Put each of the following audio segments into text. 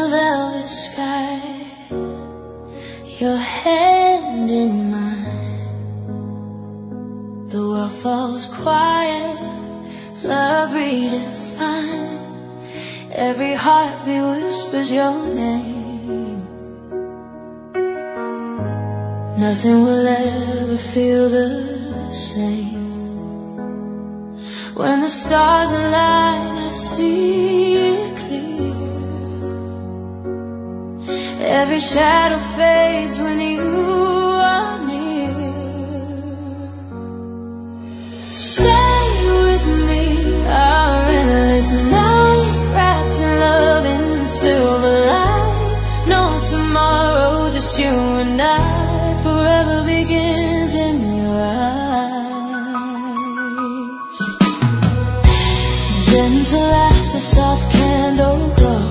a velvet sky, your hand in mine. The world falls quiet, love redefined. Every heartbeat whispers your name. Nothing will ever feel the same. When the stars align, I see it clear. Every shadow fades when you are near. Stay with me, our endless night, wrapped in love and silver light. No tomorrow, just you and I. Forever begins in your eyes. Gentle laughter, soft candle glow,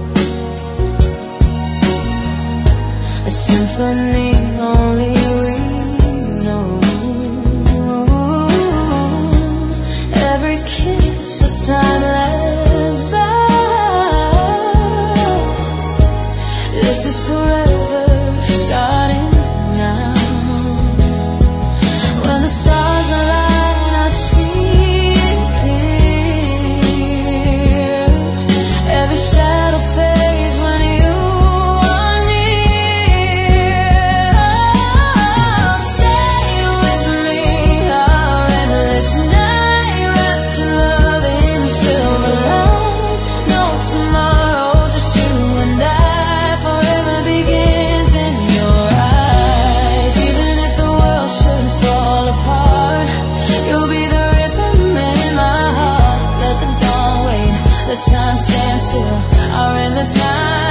a symphony only we know. Every kiss a timeless vow. This is forever starting now. When the stars align, I see it clear. Every shadow fades when you are near. Oh, stay with me, our endless night, wrapped in love and silver light. No tomorrow, just you and I. Forever begins in your eyes. Even if the world should fall apart, you'll be the rhythm in my heart. Let the dawn wait, let time stand still. Our endless night.